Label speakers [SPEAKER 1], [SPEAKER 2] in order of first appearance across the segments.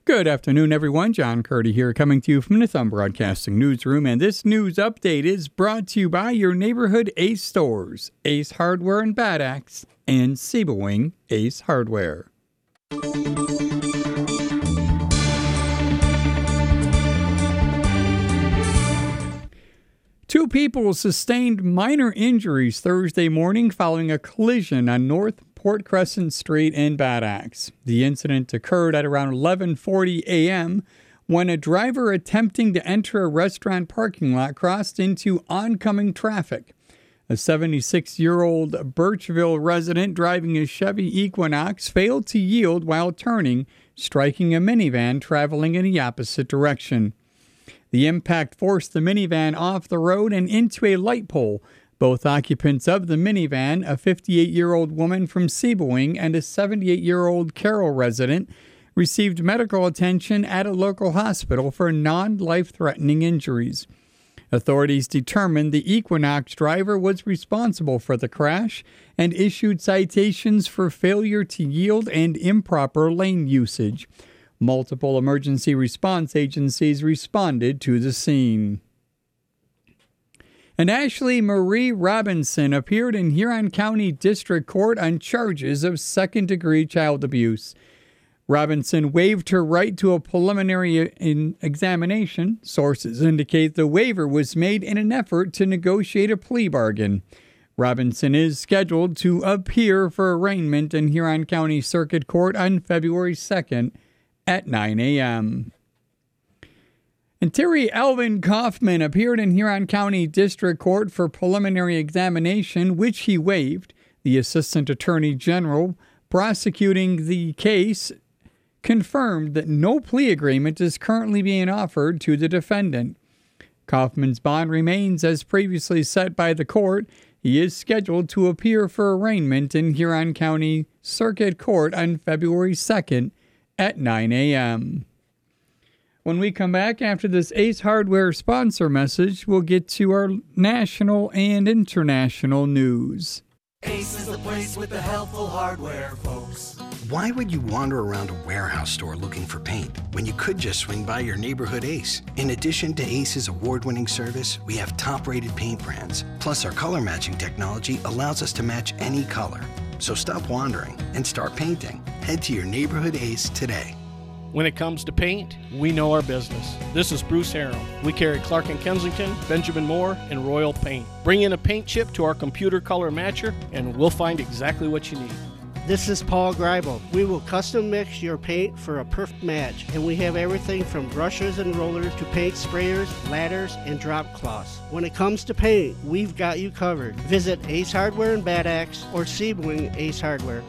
[SPEAKER 1] Good afternoon, everyone. John Curdy here, coming to you from the Thumb Broadcasting Newsroom, and this news update is brought to you by your neighborhood Ace stores, Ace Hardware and Bad Axe, and Siebelwing Ace Hardware. Two people sustained minor injuries Thursday morning following a collision on North Port Crescent Street in Bad Axe. The incident occurred at around 11:40 a.m. when a driver attempting to enter a restaurant parking lot crossed into oncoming traffic. A 76-year-old Birchville resident driving a Chevy Equinox failed to yield while turning, striking a minivan traveling in the opposite direction. The impact forced the minivan off the road and into a light pole. Both occupants of the minivan, a 58-year-old woman from Siebelwing and a 78-year-old Carroll resident, received medical attention at a local hospital for non-life-threatening injuries. Authorities determined the Equinox driver was responsible for the crash and issued citations for failure to yield and improper lane usage. Multiple emergency response agencies responded to the scene. And Ashley Marie Robinson appeared in Huron County District Court on charges of second-degree child abuse. Robinson waived her right to a preliminary examination. Sources indicate the waiver was made in an effort to negotiate a plea bargain. Robinson is scheduled to appear for arraignment in Huron County Circuit Court on February 2nd at 9 a.m. And Terry Alvin Kaufman appeared in Huron County District Court for preliminary examination, which he waived. The Assistant Attorney General prosecuting the case confirmed that no plea agreement is currently being offered to the defendant. Kaufman's bond remains as previously set by the court. He is scheduled to appear for arraignment in Huron County Circuit Court on February 2nd at 9 a.m. When we come back after this Ace Hardware sponsor message, we'll get to our national and international news.
[SPEAKER 2] Ace is the place with the helpful hardware, folks.
[SPEAKER 3] Why would you wander around a warehouse store looking for paint when you could just swing by your neighborhood Ace? In addition to Ace's award-winning service, we have top-rated paint brands. Plus, our color matching technology allows us to match any color. So stop wandering and start painting. Head to your neighborhood Ace today.
[SPEAKER 4] When it comes to paint, we know our business. This is Bruce Harrell. We carry Clark & Kensington, Benjamin Moore, and Royal Paint. Bring in a paint chip to our computer color matcher, and we'll find exactly what you need.
[SPEAKER 5] This is Paul Greibel. We will custom mix your paint for a perfect match, and we have everything from brushes and rollers to paint sprayers, ladders, and drop cloths. When it comes to paint, we've got you covered. Visit Ace Hardware and Bad Axe or Siebelwing Ace Hardware.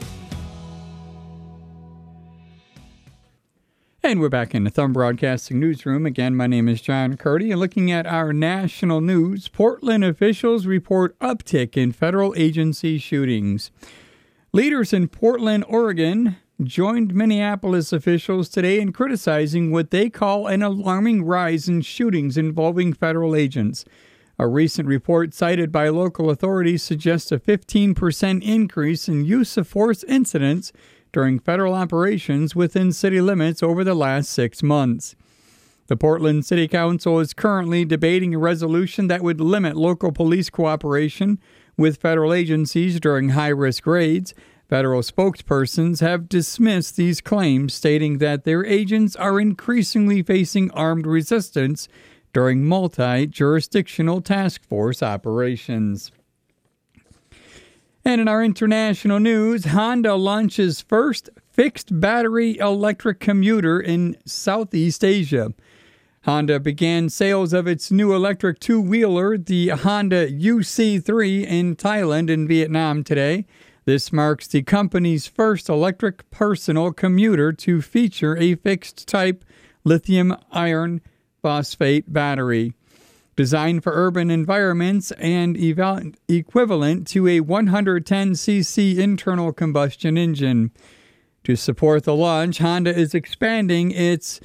[SPEAKER 1] And we're back in the Thumb Broadcasting Newsroom. Again, my name is John Curdy. And looking at our national news, Portland officials report uptick in federal agency shootings. Leaders in Portland, Oregon, joined Minneapolis officials today in criticizing what they call an alarming rise in shootings involving federal agents. A recent report cited by local authorities suggests a 15% increase in use of force incidents during federal operations within city limits over the last 6 months. The Portland City Council is currently debating a resolution that would limit local police cooperation with federal agencies during high-risk raids. Federal spokespersons have dismissed these claims, stating that their agents are increasingly facing armed resistance during multi-jurisdictional task force operations. And in our international news, Honda launches first fixed battery electric commuter in Southeast Asia. Honda began sales of its new electric two-wheeler, the Honda UC3, in Thailand and Vietnam today. This marks the company's first electric personal commuter to feature a fixed-type lithium iron phosphate battery. Designed for urban environments and equivalent to a 110cc internal combustion engine. To support the launch, Honda is expanding its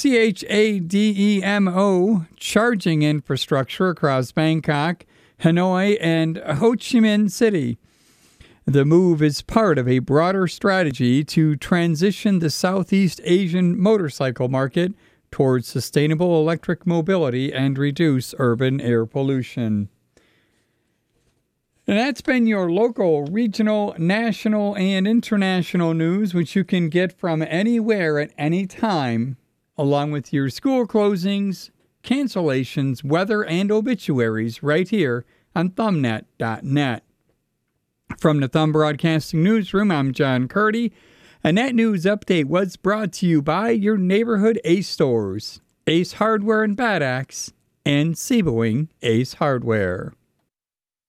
[SPEAKER 1] CHAdeMO charging infrastructure across Bangkok, Hanoi, and Ho Chi Minh City. The move is part of a broader strategy to transition the Southeast Asian motorcycle market towards sustainable electric mobility and reduce urban air pollution. And that's been your local, regional, national, and international news, which you can get from anywhere at any time, along with your school closings, cancellations, weather, and obituaries right here on thumbnet.net. From the Thumb Broadcasting Newsroom, I'm John Curdy, and that news update was brought to you by your neighborhood Ace stores, Ace Hardware in Bad Axe, and Seaboing Ace Hardware.